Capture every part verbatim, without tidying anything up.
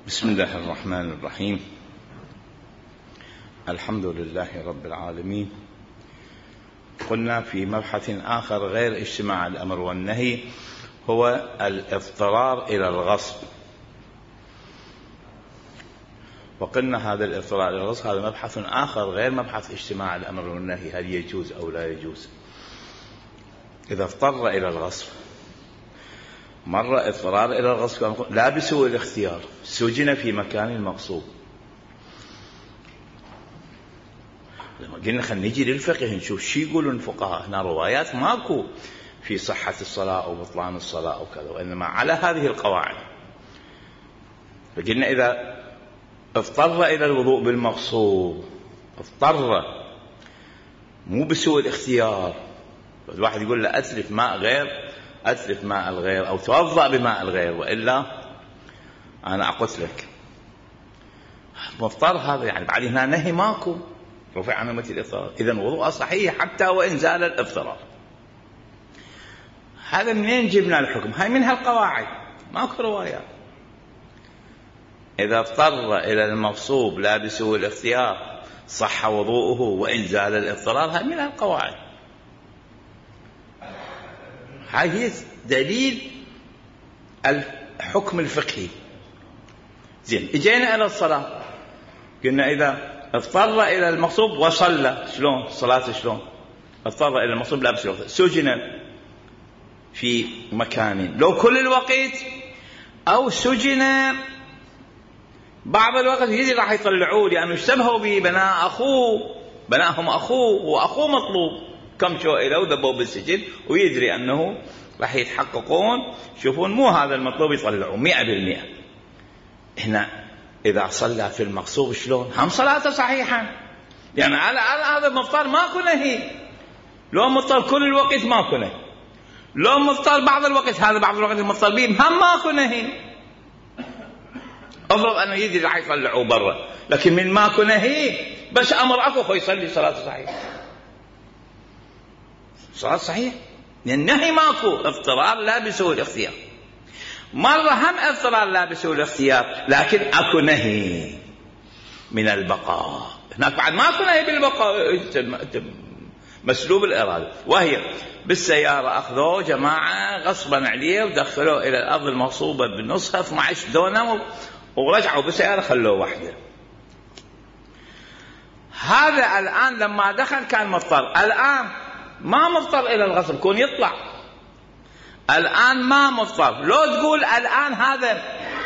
بسم الله الرحمن الرحيم. الحمد لله رب العالمين. قلنا في مبحث آخر غير اجتماع الأمر والنهي هو الاضطرار إلى الغصب، وقلنا هذا الاضطرار إلى الغصب هذا مبحث آخر غير مبحث اجتماع الأمر والنهي، هل يجوز أو لا يجوز. إذا اضطر إلى الغصب، مرة اضطرار إلى الغصب لا بسوء الاختيار، سجن في مكان مغصوب. لما قلنا خلينا نجي للفقه نشوف شو يقولون الفقهاء. هنا روايات ماكو في صحة الصلاة أو بطلان الصلاة أو كذا، وإنما على هذه القواعد. فقلنا إذا اضطر إلى الوضوء بالمغصوب، اضطر مو بسوء الاختيار، الواحد يقول له أتلف ماء غير أتلف ماء الغير أو توضأ بماء الغير وإلا أنا أقتلك. مضطر هذا، يعني بعد هنا نهي ماكو، رفع عنه مثل الاضطرار، إذن وضوء صحيح حتى وإن زال الاضطرار. هذا منين جبنا الحكم؟ هاي من هالقواعد، ماكو روايات. إذا اضطر إلى المغصوب لا بسوء الاختيار صح وضوءه وإن زال الاضطرار، هاي من هالقواعد. هاي هي دليل الحكم الفقهي. زين، اجينا الى الصلاه، قلنا اذا اضطر الى المغصوب وصلى، شلون الصلاه؟ شلون اضطر الى المغصوب لا بس سجن في مكان لو كل الوقت او سجن بعض الوقت، يجي راح يطلعوه لانه اشتبهوا ببناء اخوه، بناهم اخوه واخوه مطلوب، كم شو إلى وذبوا بالسجن ويدري أنه راح يتحققون، شوفون مو هذا المطلوب يطلعوا مئة بالمئة. هنا إذا صلى في المغصوب شلون؟ هم صلاته صحيحا، يعني على هذا مضطر ماكو نهي. لو مضطر كل الوقت ماكو نهي، لو مضطر بعض الوقت، هذا بعض الوقت المضطر بهم هم ماكو نهي. أفرض أنه يدري راح يطلعوه برا، لكن من ماكو نهي بس أمر أكو خو يصلي صلاته صحيحة، صلاة صحيح، لأن النهي ماكو، اضطرار لا بسوء الاختيار. مرة هم اضطرار لا بسوء الاختيار لكن اكو نهي من البقاء، هناك بعد ماكو نهي بالبقاء، مسلوب الإرادة. وهي بالسيارة أخذوه جماعة غصبا عليه ودخلوه إلى الأرض المغصوبة بنصها اثني عشر دونم ورجعوا بالسيارة خلوه وحده. هذا الآن لما دخل كان مضطر، الآن ما مضطر إلى الغصب، كون يطلع الآن ما مضطر. لو تقول الآن هذا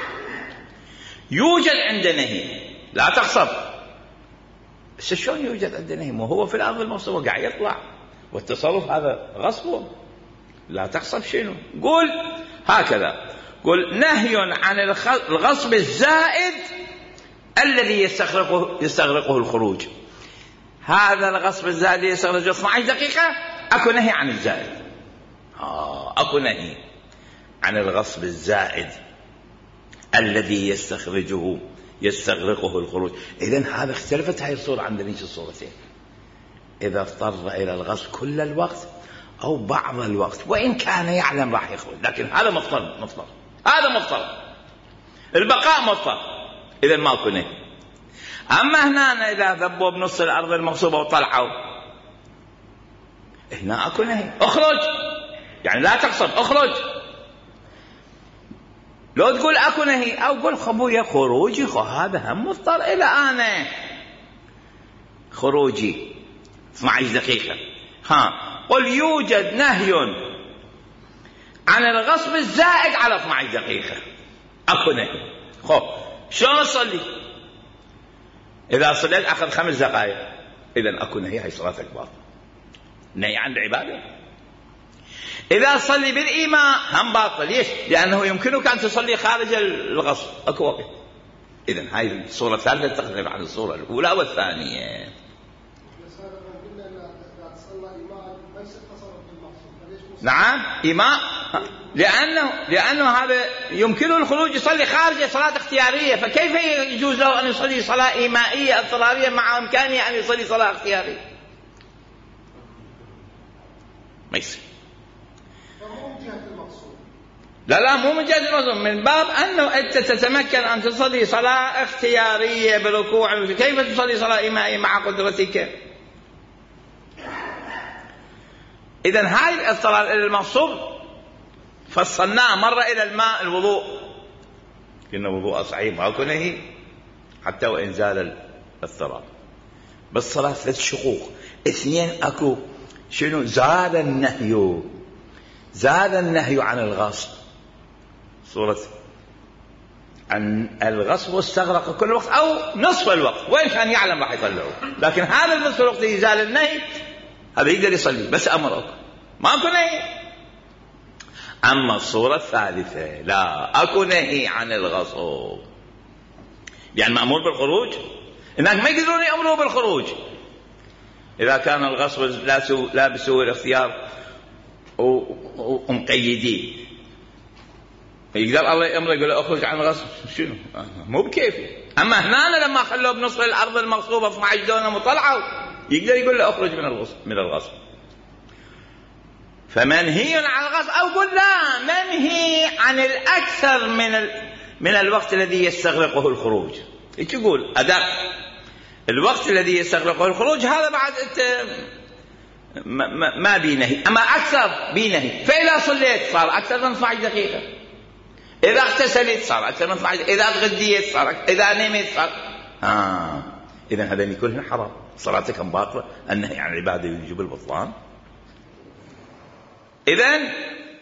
يوجد عنده نهي لا تغصب، بس شلون يوجد عنده نهي؟ مو هو في الأرض المغصوبة قاعد يطلع، والتصرف هذا غصبه، لا تغصب. شنو قول؟ هكذا قل نهي عن الغصب الزائد الذي يستغرقه, يستغرقه الخروج. هذا الغصب الزائد يستغرق اثني عشر دقيقة، أكو نهي عن الزائد. آه أكو نهي عن الغصب الزائد الذي يستخرجه يستغرقه الخروج. إذن هذا اختلفت هاي الصورة عن ذلك الصورتين، إذا اضطر إلى الغصب كل الوقت أو بعض الوقت وإن كان يعلم راح يخرج، لكن هذا مضطر، مضطر هذا مضطر، البقاء مضطر، إذن ما أكو نهي. أما هنا إذا ذبوا بنص الأرض المغصوبة وطلعوا، هنا أكو نهي، اخرج، يعني لا تقصد، اخرج. لو تقول أكو نهي أو قول خبويا خروجي، خو هذا هم مضطر إلى أنا خروجي اثني عشر دقيقة. ها قل يوجد نهي عن الغصب الزائد على اثني عشر دقيقة، أكو نهي. خو شلون أصلي؟ إذا صليت أخذ خمس دقائق، إذن أكو نهي، هي صلاتك باطلة، نهي عن العبادة. إذا صلي بالإيماء هم باطل. ليش؟ لأنه يمكنك أن تصلي خارج الغصب، أكو وقت. إذن هاي الصورة الثالثة تختلف عن الصورة الأولى والثانية. نعم إيماء، لأنه لأنه هذا يمكنه الخروج يصلي خارج صلاة اختيارية، فكيف يجوز له أن يصلي صلاة إيمائية اضطرارية مع إمكانه أن يصلي صلاة اختيارية؟ ما يصير. لا لا مو مجرد المغصوب، من باب أنه أنت تتمكن أن تصلي صلاة اختيارية بركوع. كيف تصلي صلاة إيمائية مع قدرتك؟ إذن هاي الصلاة المغصوب فصلناه مرة إلى الماء الوضوء، كنا وضوء صحيح ما كنه حتى وإن زال الثراب. بالصلاة ثلاث شقوق، اثنين أكو شنو؟ زاد النهي، زاد النهي عن الغصب، صورة عن الغصب واستغرق كل وقت أو نصف الوقت، وإن كان يعلم راح يطلعه، لكن هذا النصف الوقت يزال النهي هذا يقدر يصلي بس أمرك ما أكو نهي. أما الصورة الثالثة لا، أكو نهي عن الغصب، يعني مأمور بالخروج، هناك ما يقدرون يأمروا بالخروج إذا كان الغصب لا بسوء الاختيار ومقيدين. يقدر الله يأمر يقول اخرج عن الغصب، شنو مو بكيفي. أما هنا لما خلوه بنصف الأرض المغصوبة اثني عشر دونم وطلعوا يقدر يقول له اخرج من الغصب من الغصب. فمنهي عن الغصب، أو قل لا منهي عن الأكثر من ال... من الوقت الذي يستغرقه الخروج. ايش يقول أدق الوقت الذي يستغرقه الخروج هذا بعد انت ما, ما, ما بينهي، أما أكثر بينهي. فإذا صليت صار أكثر من اثني عشر دقيقة، إذا اغتسلت صار أكثر من اثني عشر، إذا تغديت صار أكثر، إذا نمت صار آه. إذن هذا كلهن حرام، صلاتك باطلة، النهي عن العبادة يجب البطلان. إذن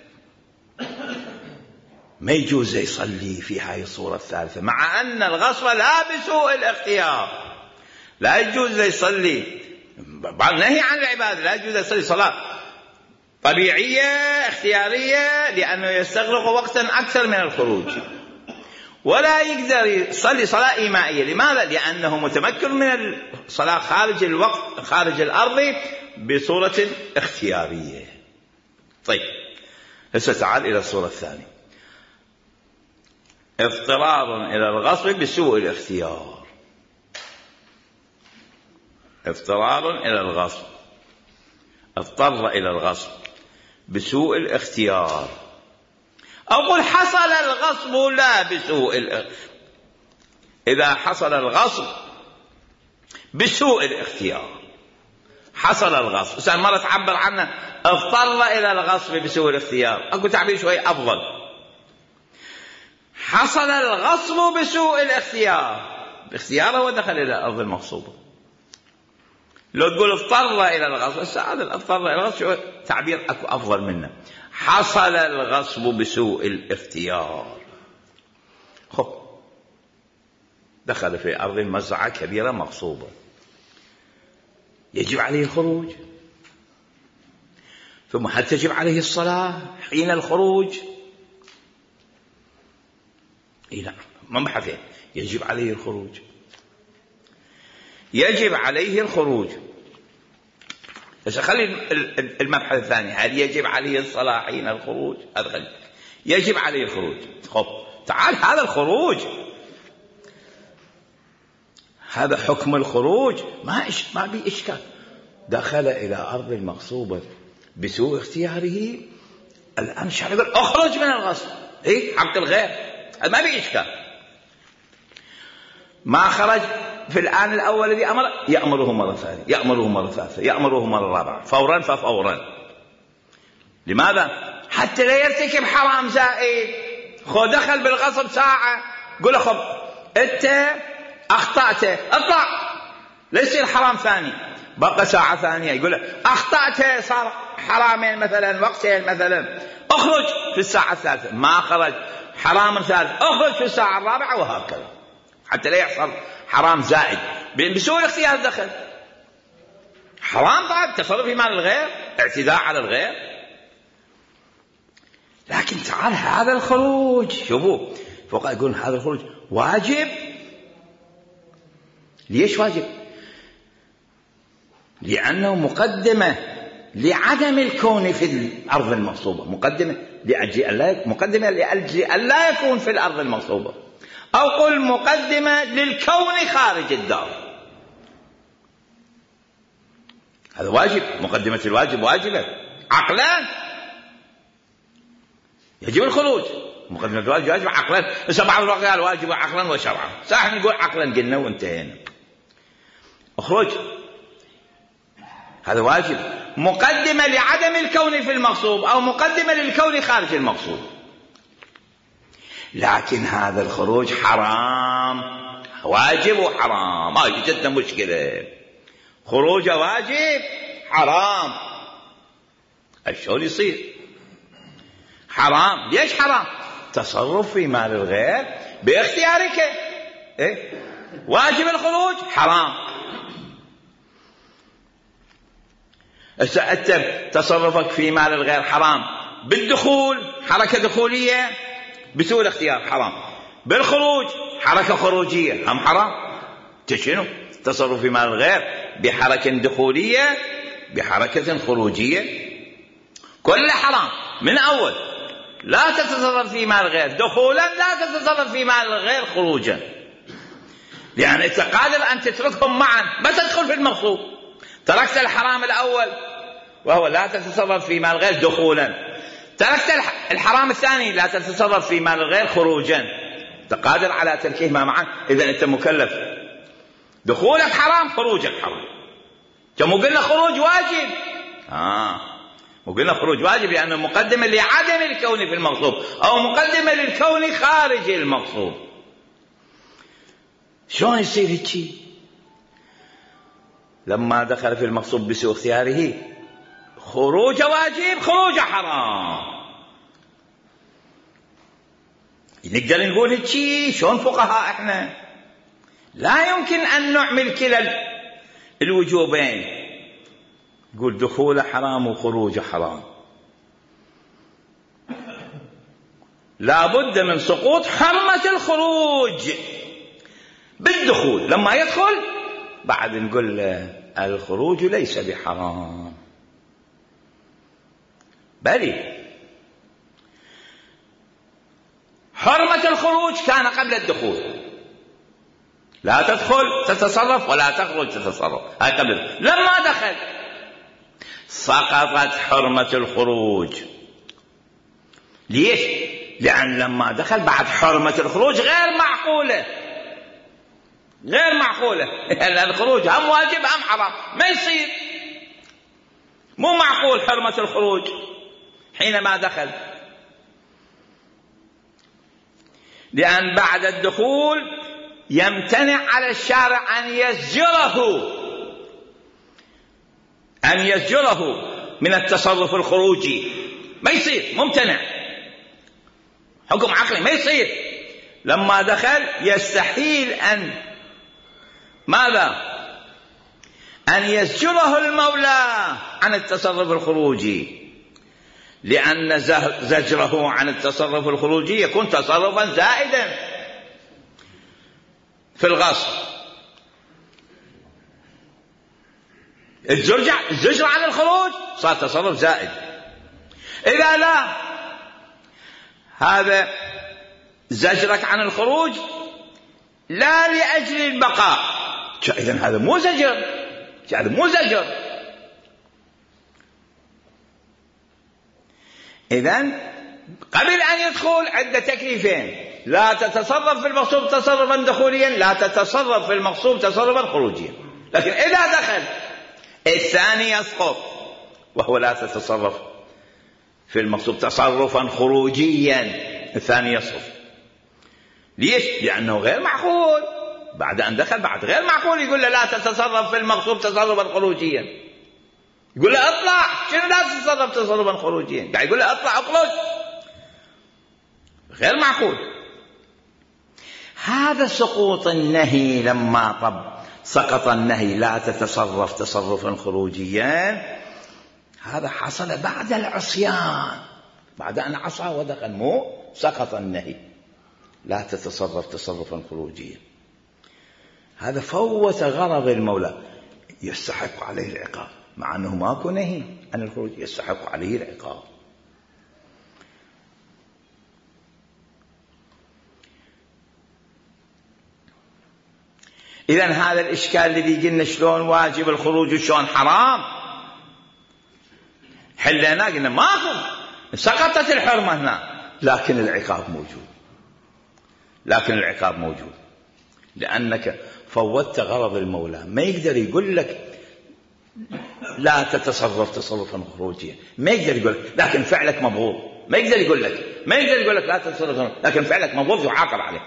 ما يجوز يصلي في هاي الصورة الثالثة، مع أن الغصب لا بسوء الاختيار، لا يجوز يصلي نهي عن العبادة، لا يجوز يصلي صلاة طبيعية اختيارية لأنه يستغرق وقتا أكثر من الخروج، ولا يقدر يصلي صلاة إيمائية. لماذا؟ لأنه متمكن من الصلاة خارج الوقت خارج الأرض بصورة اختيارية. طيب هسه تعال إلى الصورة الثانية، اضطرار إلى الغصب بسوء الاختيار. اضطرار إلى الغصب، اضطر إلى الغصب بسوء الاختيار، أو قل حصل الغصب لا بسوء الاختيار. إذا حصل الغصب بسوء الاختيار، حصل الغصب إذا مرة تعبر عنه اضطر إلى الغصب بسوء الاختيار، أكو تعبير شوي أفضل، حصل الغصب بسوء الاختيار، باختياره ودخل إلى الأرض المغصوبة. لو تقول اضطر إلى الغصب، هذا الاضطر إلى الغصب تعبير أكو أفضل منه، حصل الغصب بسوء الاختيار. خب دخل في أرض مزرعة كبيرة مغصوبة، يجب عليه الخروج، ثم هل تجب عليه الصلاة حين الخروج؟ إيه لا، مبحثين، يجب عليه الخروج، يجب عليه الخروج. بس خلي المبحث الثاني، هل يجب عليه الصلاة حين الخروج؟ أدخل يجب عليه الخروج. خب تعال، هذا الخروج هذا حكم الخروج ما إش ما بي إشكال. دخل إلى أرض المغصوبة بسوء اختياره، الآن الشرع يقول أخرج من الغصب، إيه حق الغير، ما بي إشكال. ما خرج في الآن الأول الذي أمر، يأمره مرة ثانية، يأمره مرة ثالثة، يأمره مرة رابعة، فورا ففورا. لماذا؟ حتى لا يرتكب حرام زائد. خو دخل بالغصب ساعة، قل له خب أنت أخطأت، اطلع لا يصير حرام ثاني، بقى ساعة ثانية يقول له أخطأت، صار حرامين مثلا وقتين مثلا، اخرج في الساعة الثالثة، ما خرج حرام ثالث، اخرج في الساعة الرابعة، وهكذا حتى لا يحصل حرام زائد. بسوء الاختيار دخل حرام، بعد تصرف في مال الغير، اعتداء على الغير. لكن تعال هذا الخروج، شوفوا فوق يقول هذا الخروج واجب. ليش واجب؟ لأنه مقدمة لعدم الكون في الأرض المغصوبة، مقدمة لأجل ألا مقدمة لأجل ألا يكون في الأرض المغصوبة، أو قل مقدمة للكون خارج الدار. هذا واجب، مقدمة الواجب واجبة عقلا. يجب الخروج. مقدمة الواجب واجب عقلا، بس بعض الوقت قال واجب عقلا وشرعا، صح نقول عقلا قلنا وانتهينا. اخرج هذا واجب، مقدمة لعدم الكون في المغصوب أو مقدمة للكون خارج المغصوب. لكن هذا الخروج حرام، واجب وحرام، ما جدا مشكلة. خروج واجب حرام، شلون يصير حرام؟ ليش حرام؟ تصرف في مال الغير باختيارك. إيه؟ واجب الخروج حرام. أنت تصرفك في مال الغير حرام بالدخول، حركة دخولية بسوء الاختيار حرام، بالخروج حركة خروجية هم حرام. تشنو تصرف في مال الغير بحركة دخولية بحركة خروجية، كل حرام من أول. لا تتصرف في مال الغير دخولا، لا تتصرف في مال الغير خروجا، يعني أنت قادر أن تتركهم معا، ما تدخل في المغصوب. تركت الحرام الأول وهو لا تتصرف في مال الغير دخولا، تركت الحرام الثاني لا تتصرف في مال الغير خروجا، أنت قادر على تركهما معا، إذا أنت مكلف. دخولك حرام، خروجك حرام. كم قلنا خروج واجب؟ آه وقلنا خروج واجب لأنه مقدمة لعدم الكون في المغصوب أو مقدمة للكون خارج المغصوب. شلون يصير هيك؟ لما دخل في المغصوب بسوء اختياره خروج واجب، خروج حرام. نقدر نقول هيك؟ شلون فقهاء احنا؟ لا يمكن أن نعمل كلا الوجوبين، يقول دخول حرام وخروج حرام. لا بد من سقوط حرمة الخروج بالدخول. لما يدخل بعد نقول الخروج ليس بحرام، بل حرمة الخروج كان قبل الدخول. لا تدخل تتصرف ولا تخرج تتصرف، هاي قبل. لما دخل سقطت حرمة الخروج. ليش؟ لأن لما دخل بعد حرمة الخروج غير معقولة، غير معقولة. لأن الخروج هم واجب هم حرام، ما يصير، مو معقول حرمة الخروج حينما دخل. لأن بعد الدخول يمتنع على الشارع أن يزجره أن يزجره من التصرف الخروجي، ما يصير، ممتنع، حكم عقلي ما يصير. لما دخل يستحيل أن ماذا؟ أن يزجره المولى عن التصرف الخروجي، لأن زجره عن التصرف الخروجي يكون تصرفا زائدا في الغصب. الزجر عن الخروج صار تصرف زائد. إذا لا، هذا زجرك عن الخروج لا لأجل البقاء، إذن هذا مو زجر، هذا مو زجر. إذن قبل أن يدخل عند تكليفين: لا تتصرف في المغصوب تصرفا دخوليا، لا تتصرف في المغصوب تصرفا خروجيا. لكن إذا دخل الثاني يسقط، وهو لا تتصرف في المغصوب تصرفا خروجيا، الثاني يسقط. ليش؟ لأنه غير معقول. بعد أن دخل بعد غير معقول يقول له لا تتصرف في المغصوب تصرفا خروجيا، يقول له اطلع. شنو لا تتصرف تصرفا خروجيا؟ قاعد يقول له اطلع اخرج، غير معقول. هذا سقوط النهي. لما طب سقط النهي لا تتصرف تصرفا خروجيا، هذا حصل بعد العصيان، بعد أن عصى ودخل، مو سقط النهي لا تتصرف تصرفا خروجيا. هذا فوت غرض المولى، يستحق عليه العقاب، مع أنه ماكو نهي عن الخروج، يستحق عليه العقاب. إذن هذا الإشكال الذي قلنا شلون واجب الخروج وشلون حرام، حلنا قلنا ماكو، سقطت الحرمة هنا، لكن العقاب موجود، لكن العقاب موجود لأنك فوتت غرض المولى. ما يقدر يقول لك لا تتصرف تصرفا خروجيا، ما يقدر يقول لك لكن فعلك مبغوض، ما يقدر يقول لك ما يقدر يقول لك لا تتصرف لكن فعلك مبغوض يعاقب عليه.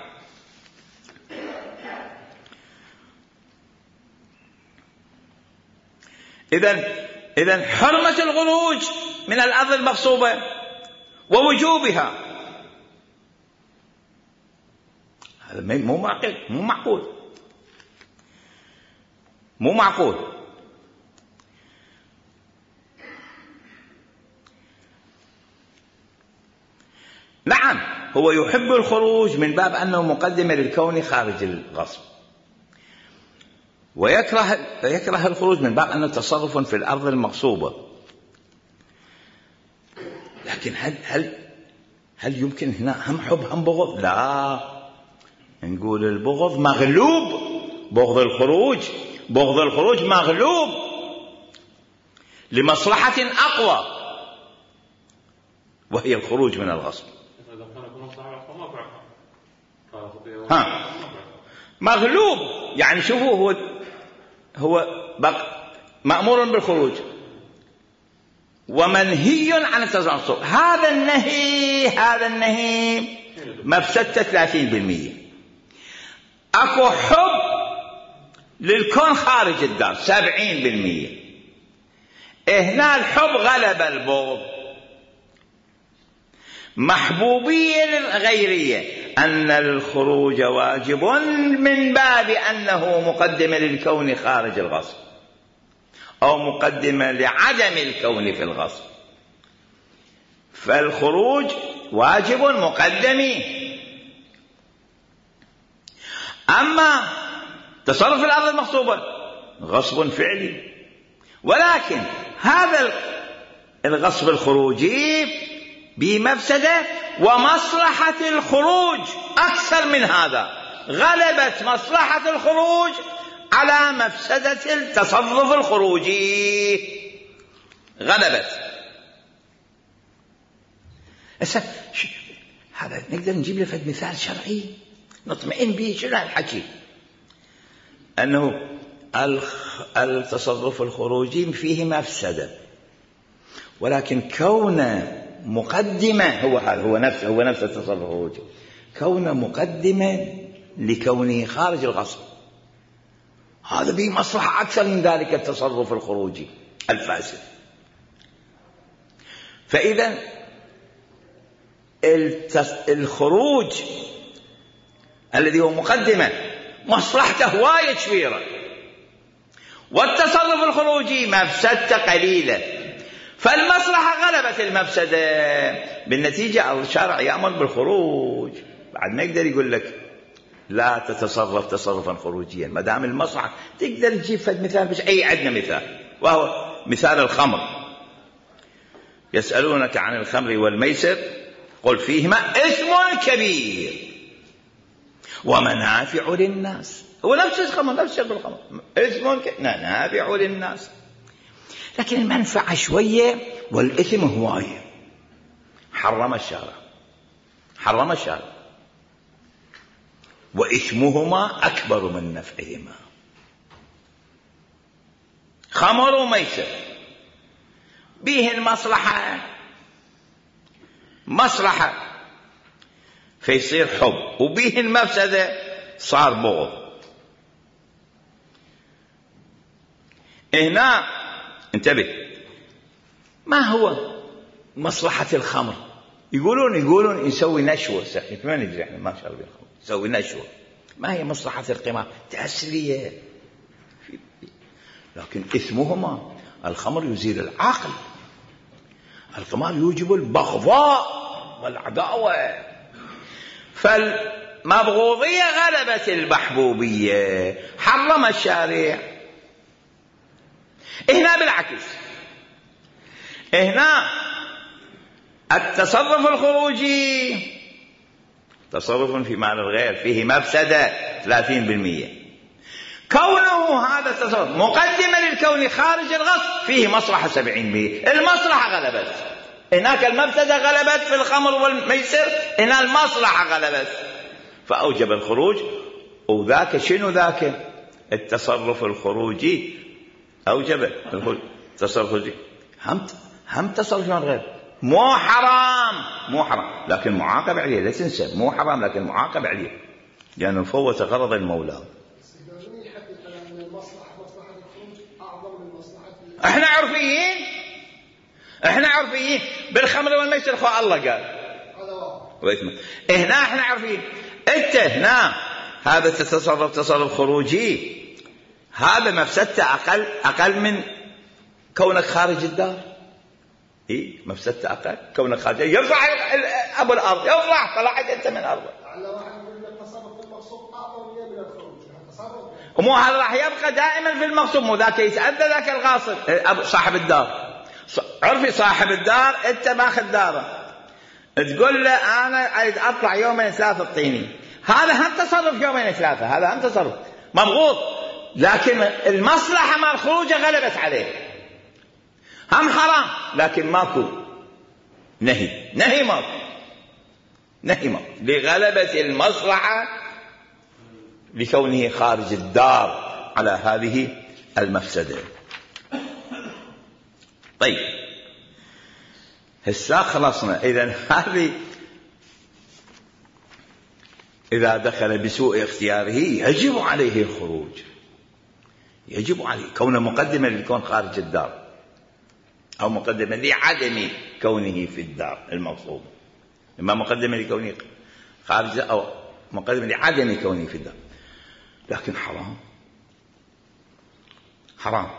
إذن إذن حرمة الخروج من الأرض المغصوبة ووجوبها هذا مو معقول، مو معقول مو معقول. نعم هو يحب الخروج من باب أنه مقدمة للكون خارج الغصب، ويكره يكره الخروج من باب أنه تصرف في الأرض المغصوبة. لكن هل هل هل يمكن هنا هم حب هم بغض؟ لا، نقول البغض مغلوب، بغض الخروج بغض الخروج مغلوب لمصلحة أقوى وهي الخروج من الغصب. ها مغلوب يعني شوفوا هو هو مأمور بالخروج ومنهي عن التصرف. هذا النهي هذا النهي مفسدته ثلاثين بالمئة. اكو حب للكون خارج الدار سبعين بالمئة. هنا الحب غلب البغض. محبوبية للغيرية أن الخروج واجب من باب أنه مقدمة للكون خارج الغصب أو مقدمة لعدم الكون في الغصب، فالخروج واجب مقدم. أما تصرف الأرض المغصوبة غصب فعلي، ولكن هذا الغصب الخروجي بمفسدة ومصلحة الخروج أكثر من هذا، غلبت مصلحة الخروج على مفسدة التصرف الخروجي، غلبت. هذا نقدر نجيب له فد مثال شرعي نطمئن به. شنو الحكي؟ أنه التصرف الخروجي فيه مفسدة، ولكن كونه مقدمة هو هو نفس هو نفس التصرف الخروجي، كونه مقدمة لكونه خارج الغصب، هذا به مصلحة أكثر من ذلك التصرف الخروجي الفاسد. فإذا الخروج الذي هو مقدمة مصلحته وايد كبيرة، والتصرف الخروجي مفسدته قليلة، فالمصلحة غلبت المفسدة. بالنتيجة الشارع يأمر بالخروج، بعد ما يقدر يقول لك لا تتصرف تصرفا خروجيا ما دام المصلحة. تقدر تجيب فد مثال، بس أي عندنا مثال، وهو مثال الخمر. يسألونك عن الخمر والميسر قل فيهما إثم كبير ومنافع للناس. هو نفس الخمر، نفس شرب الخمر، إثم منافع للناس، لكن المنفعة شوية والإثم هواية. حرم الشارع حرم الشارع وإثمهما أكبر من نفعهما. خمر وميسر به المصلحة مصلحة فيصير حب، وبه المفسدة صار بغض. هنا انتبه، ما هو مصلحة الخمر؟ يقولون يقولون يسوي نشوة سخيف، ما ندري احنا ما شاء الله بالخمر، يسوي نشوة. ما هي مصلحة القمار؟ تسلية، لكن إثمهما الخمر يزيل العقل، القمار يوجب البغضاء والعداوة. فالمبغوضية غلبت المحبوبية، حرم الشارع. هنا بالعكس، هنا التصرف الخروجي تصرف في مال الغير فيه مفسدة ثلاثين بالمئة، كونه هذا التصرف مقدمة للكون خارج الغصب فيه مصلحة سبعين بالمئة، المصلحة غلبت هناك المفسدة غلبت في الخمر والميسر، هنا المصلحة غلبت فأوجب الخروج. وذاك شنو ذاك؟ التصرف الخروجي أوجب الخروج. التصرف الخروجي هم هم تصرف غير مو حرام، مو حرام لكن معاقب عليه، لا تنسى مو حرام لكن معاقب عليه لأنه فوت غرض المولى. احنا عرفيين، احنا عرفيين بالخمر والميسر خو الله قال هنا احنا عارفين. انت هنا هذا تتصرف تصرف خروجي، هذا مفسدته اقل اقل من كونك خارج الدار. اي مفسدته اقل كونك خارج، يرفع ابو الارض، يرفع طلعت انت من ارضه. ومو هذا راح يبقى دائما في المغصوب، مو ذاك يتأذى ذاك الغاصب صاحب الدار. عرفي صاحب الدار انت ماخذ داره، تقول له انا اريد اطلع يومين ثلاثه الطيني، هذا هم تصرف يومين ثلاثه، هذا هم تصرف مضغوط، لكن المصلحه مع الخروج غلبت عليه، هم حرام لكن ماكو نهي، نهي ماكو، نهي ماكو لغلبه المصلحه لكونه خارج الدار على هذه المفسده. طيب هسه خلصنا. إذن هذه إذا دخل بسوء اختياره يجب عليه الخروج، يجب عليه كونه مقدمة لكون خارج الدار أو مقدمة لعدم كونه في الدار المغصوب، إما مقدمة لكونه خارج أو مقدمة لعدم كونه في الدار. لكن حرام، حرام.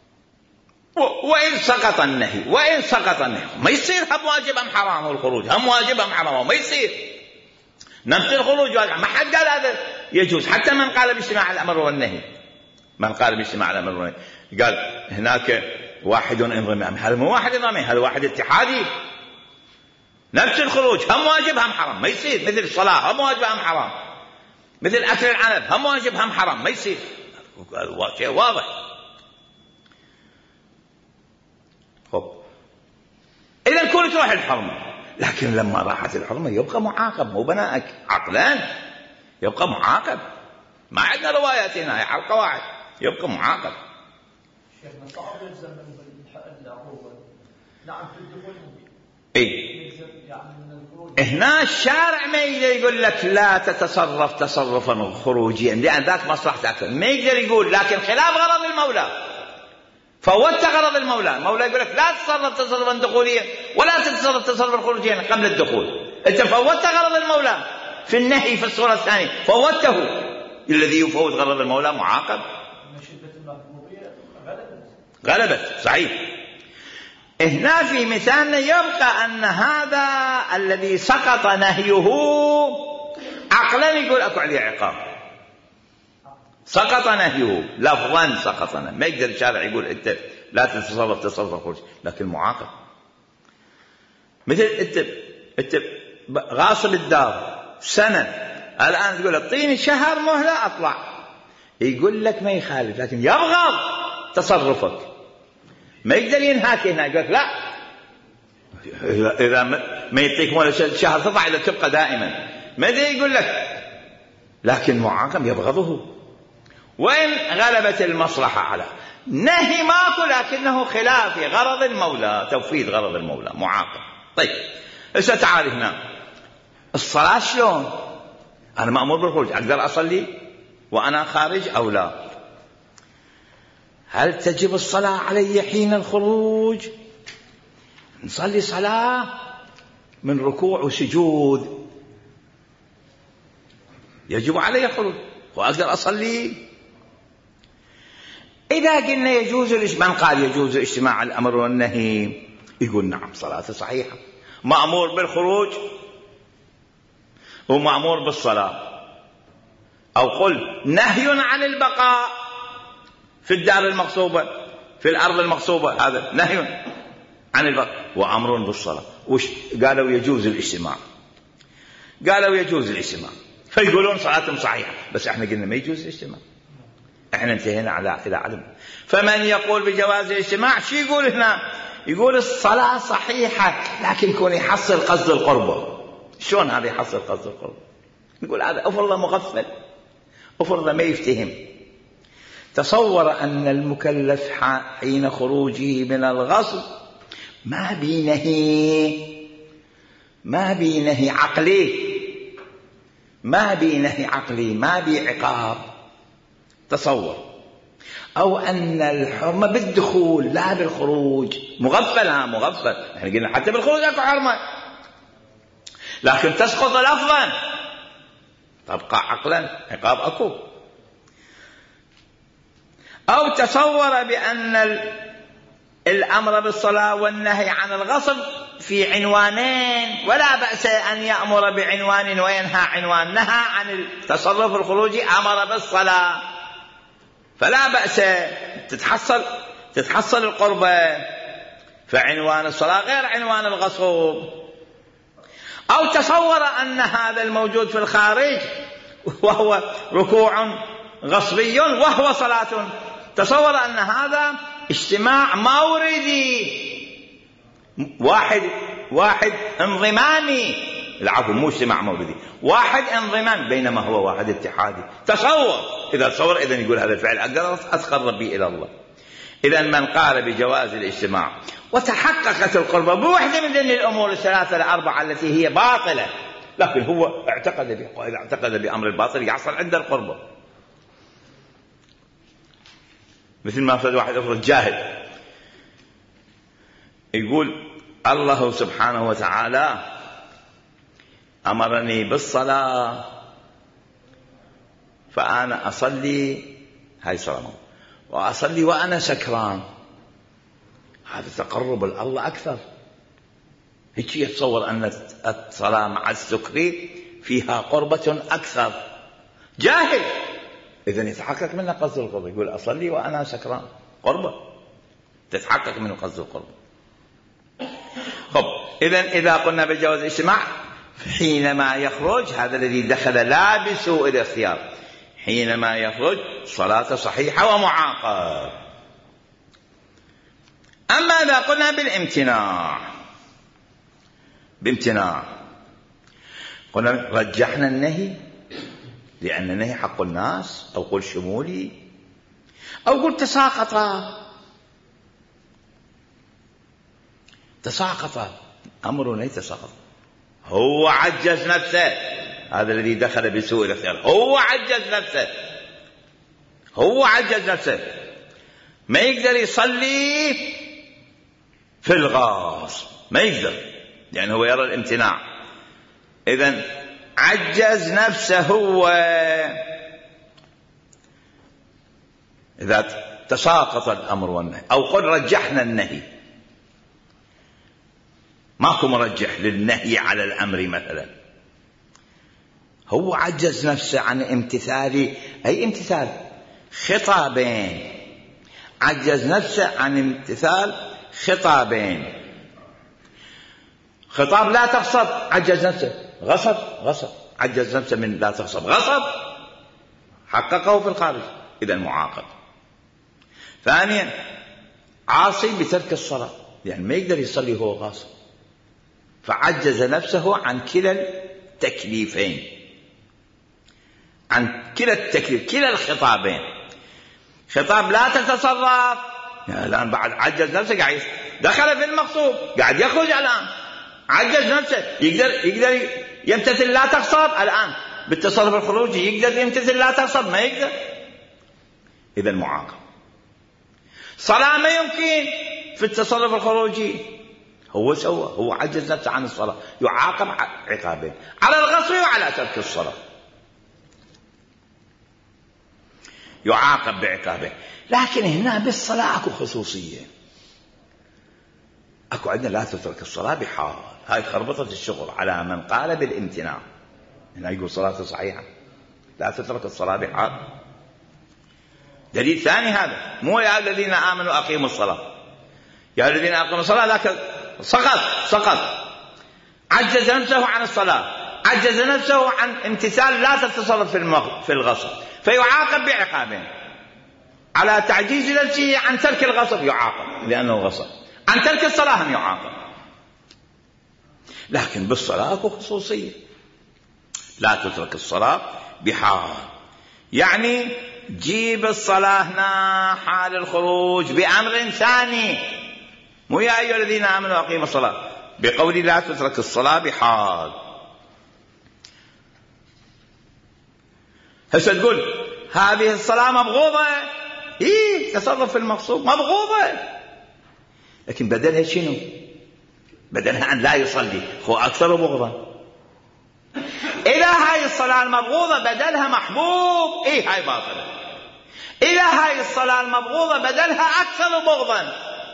وإن سقط النهي، وإن سقط النهي ما يصير هم واجب أم حرام الخروج، هم واجب أم حرام ما يصير. نفس الخروج واجب، ما حد قال هذا يجوز، حتى من قال باجتماع الأمر والنهي، من قال باجتماع الأمر والنهي قال هناك واحد انضمام، هذا مو واحد انضمام، هذا واحد اتحادي. نفس الخروج هم واجب هم حرام ما يصير، مثل الصلاة هم واجب هم حرام، مثل أكل العنب هم واجب هم حرام ما يصير، شيء واضح. خب إذا كنت تروح الحرمة، لكن لما راحت الحرمة يبقى معاقب، مو بنائك عقلان يبقى معاقب. ما عندنا روايات هنا على القواعد، يبقى معاقب. شيخنا صعب يلزم العقوبة. نعم في الدخول إيه هنا الشارع ما يقدر يقول لك لا تتصرف تصرفا خروجيا لأن ذاك مصلحتك، ما يقدر يقول، لكن خلاف غرض المولى، فوت غرض المولى. المولى يقول لك لا تتصرف تصرفا دخوليا ولا تتصرف تصرفا خروجيا قبل الدخول، انت فوت غرض المولى في النهي في الصورة الثانية، فوته. الذي يفوت غرض المولى معاقب. غلبت صحيح. هنا في مثالنا يبقى أن هذا الذي سقط نهيه عقلا يقول أكو عليه عقاب، سقط نهيه لفظا سقط نهيه، ما يقدر الشارع يقول أنت لا تتصرف تصرف خروج، لكن معاقب. مثل أنت أنت غاصب الدار سنة، الآن تقول اعطيني شهر مهلة أطلع، يقول لك ما يخالف، لكن يبغض تصرفك، ما يقدر ينهاك هنا، يقول لا إذا ما يعطيك ولا شهر تطلع إذا تبقى دائما، ما يقول لك، لكن معاقب يبغضه. وإن غلبت المصلحة على نهي ماكو، لكنه خلاف غرض المولى، توفيد غرض المولى، معاقب. طيب هسه تعال هنا الصلاة شلون؟ أنا مأمور بالخروج، أقدر أصلي وأنا خارج أو لا؟ هل تجب الصلاة علي حين الخروج؟ نصلي صلاة من ركوع وسجود يجب علي الخروج وأقدر أصلي. إذا قلنا يجوز، من قال يجوز اجتماع الأمر والنهي؟ يقول نعم صلاته صحيحة، مأمور بالخروج ومأمور بالصلاة، أو قل نهي عن البقاء في الدار المغصوبة في الأرض المغصوبة، هذا نهي عن البقاء وأمر بالصلاة. وش قالوا؟ يجوز الاجتماع، قالوا يجوز الاجتماع، فيقولون صلاتهم صحيحة، بس احنا قلنا ما يجوز الاجتماع، احنا انتهينا على إلى عدم. فمن يقول بجواز الاجتماع شو يقول هنا؟ يقول الصلاة صحيحة لكن يكون يحصل قصد القربة. شلون هذا يحصل قصد القربة؟ يقول هذا أفرض مغفل، أفرض ما يفتهم. تصور أن المكلف حين خروجه من الغصب ما بينهي ما بينهي عقلي ما بينهي عقلي ما بعقاب. تصور. أو أن الحرمة بالدخول لا بالخروج. مغفلها مغفل، احنا قلنا حتى بالخروج اكو حرمة، لكن تسقط لفظا تبقى عقلا عقاب اكو. أو تصور بأن الأمر بالصلاة والنهي عن الغصب في عنوانين، ولا بأس أن يأمر بعنوان وينهى عنوان. نهى عن التصرف الخروجي، أمر بالصلاة، فلا بأس تتحصل تتحصل القربة، فعنوان الصلاة غير عنوان الغصب. أو تصور أن هذا الموجود في الخارج وهو ركوع غصبي وهو صلاة، تصور أن هذا اجتماع موردي، واحد واحد انضمامي، العفو مو اجتماع موردي، واحد انضمام، بينما هو واحد اتحادي. تصور. إذا تصور إذن يقول هذا الفعل أتقرب به إلى الله. إذن من قال بجواز الاجتماع وتحققت القربة بوحدة من ذنب الأمور الثلاثة الأربعة التي هي باطلة، لكن هو اعتقد به، وإذا اعتقد بأمر الباطل يحصل عند القربة. مثل ما فرد واحد أفرد جاهل يقول الله سبحانه وتعالى أمرني بالصلاة فأنا أصلي، هاي صلاة، وأصلي وأنا سكران. هذا تقرب الله أكثر. هيك يتصور أن الصلاة مع السكر فيها قربة أكثر. جاهل، إذن يتحقق منه قصد القرب. يقول أصلي وأنا سكران، قربة تتحقق من قصد القرب. خب، إذن إذا قلنا بجواز الاجتماع حينما يخرج هذا الذي دخل لا بسوء الاختيار، حينما يخرج صلاة صحيحة ومعاقب. أما إذا قلنا بالامتناع بامتناع قلنا رجحنا النهي، لأن النهي حق الناس، أو قل شمولي، أو قل تساقط تساقط أمر لا يتساقط. هو عجز نفسه، هذا الذي دخل بسوء الاختيار هو عجز نفسه هو عجز نفسه ما يقدر يصلي في الغاصب، ما يقدر، لأنه هو يرى الامتناع. إذن عجز نفسه هو. إذا تساقط الأمر والنهي، أو قل رجحنا النهي، ماكو مرجح للنهي على الأمر مثلا، هو عجز نفسه عن امتثال أي امتثال خطابين، عجز نفسه عن امتثال خطابين. خطاب لا تغصب عجز نفسه، غصب غصب عجز نفسه من لا تغصب، غصب حققه في الخارج، إذا معاقب. ثانيا عاصي بترك الصلاة، يعني ما يقدر يصلي هو غاصب، فعجز نفسه عن كلا التكليفين، عن كلا التكليف كلا الخطابين. خطاب لا تتصرف، يعني الآن بعد عجز نفسه، قاعد دخل في المغصوب، قاعد يخرج الآن، عجز نفسه، يقدر يقدر يمتثل لا تغصب الآن بالتصرف الخروجي، يقدر يمتثل لا تغصب، ما يقدر، إذا معاقب. صلاة ما يمكن في التصرف الخروجي، هو سوى، هو عجز نفسه عن الصلاة، يعاقب عقابين، على الغصب وعلى ترك الصلاة، يعاقب بعقابين. لكن هنا بالصلاة اكو خصوصية، اكو عندنا لا تترك الصلاة بحال، هاي خربطة الشغل على من قال بالامتناع. هنا يقول صلاة صحيحة، لا تترك الصلاة بحال. دليل ثاني هذا، مو يا الذين آمنوا أقيموا الصلاة، يا الذين أقيموا الصلاة، لكن سقط سقط عجز نفسه عن الصلاة، عجز نفسه عن امتثال لا تتصرف في الغصب، فيعاقب بعقابين. على تعجيز نفسه عن ترك الغصب يعاقب لأنه غصب، عن ترك الصلاة هم يعاقب، لكن بالصلاة أكو خصوصية، لا تترك الصلاة بحال. يعني جيب الصلاة هنا حال الخروج بأمر ثاني، مو يا أيها الذين آمنوا أقيموا الصلاة، بقول لا تترك الصلاة بحال. هسه تقول هذه الصلاة مبغوضة، إيه تصرف في المقصود مبغوضة، لكن بدلها شنو؟ بدلها أن لا يصلي، هو أكثر بغضا. إذا هاي الصلاة المبغوضة بدلها محبوب، إيه هاي باطلة. إذا هاي الصلاة المبغوضة بدلها أكثر بغضا،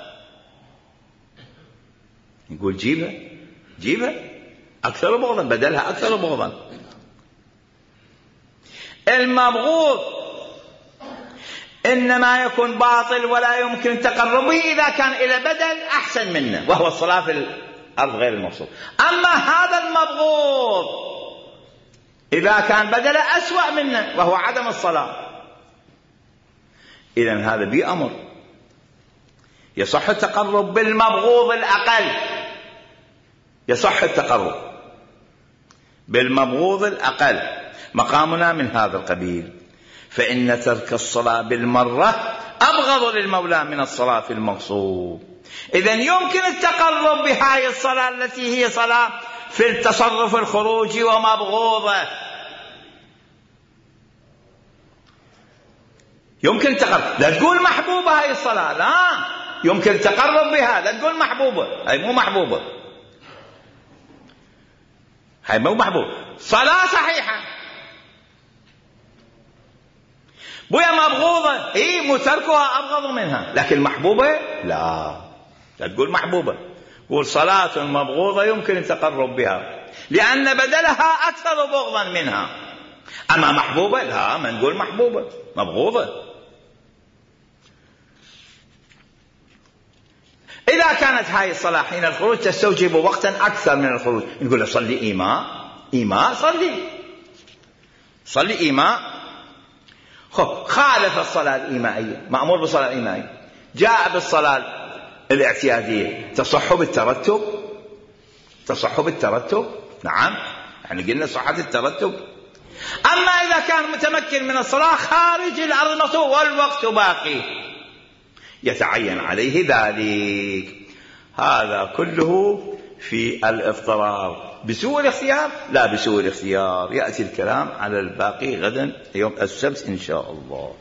يقول جيبها جيبها أكثر بغضا، بدلها أكثر بغضا. المبغوض إنما يكون باطل ولا يمكن تقربه إذا كان إلى بدل أحسن منه، وهو الصلاة في الأرض غير المقصود. أما هذا المبغوض إذا كان بدل أسوأ منه وهو عدم الصلاة، إذن هذا بأمر يصح التقرب بالمبغوض الأقل، يصح التقرب بالمبغوض الأقل، مقامنا من هذا القبيل. فإن ترك الصلاة بالمرة أبغض للمولى من الصلاة في المقصود. إذن يمكن التقرب بهاي الصلاة التي هي صلاة في التصرف الخروجي ومبغوضة، يمكن تقرب، لا تقول محبوبة هاي الصلاة، لا يمكن تقرب بها، لا تقول محبوبة، هاي مو محبوبة، هاي مو محبوبة. صلاة صحيحة بويا مبغوضة، إيه مو تركها أبغض منها، لكن محبوبة لا، لا تقول محبوبة، قول صلاة مبغوضة يمكن التقرب بها لأن بدلها أكثر بغضا منها. أما محبوبة لا، ما نقول محبوبة، مبغوضة. إذا كانت هاي الصلاة حين الخروج تستوجب وقتا أكثر من الخروج، نقول له صلي إيماء، إيماء صلي صلي إيماء. خب خالف الصلاة الإيمائية، مأمور بالصلاة الإيمائية، جاء بالصلاة الاعتيادية، تصح بالترتب، تصح بالترتب، نعم، يعني قلنا صحة الترتب. أما إذا كان متمكن من الصلاة خارج الأرض والوقت باقي يتعين عليه ذلك. هذا كله في الاضطرار. بسوء الاختيار لا، بسوء الاختيار يأتي الكلام على الباقي غدا يوم السبت إن شاء الله.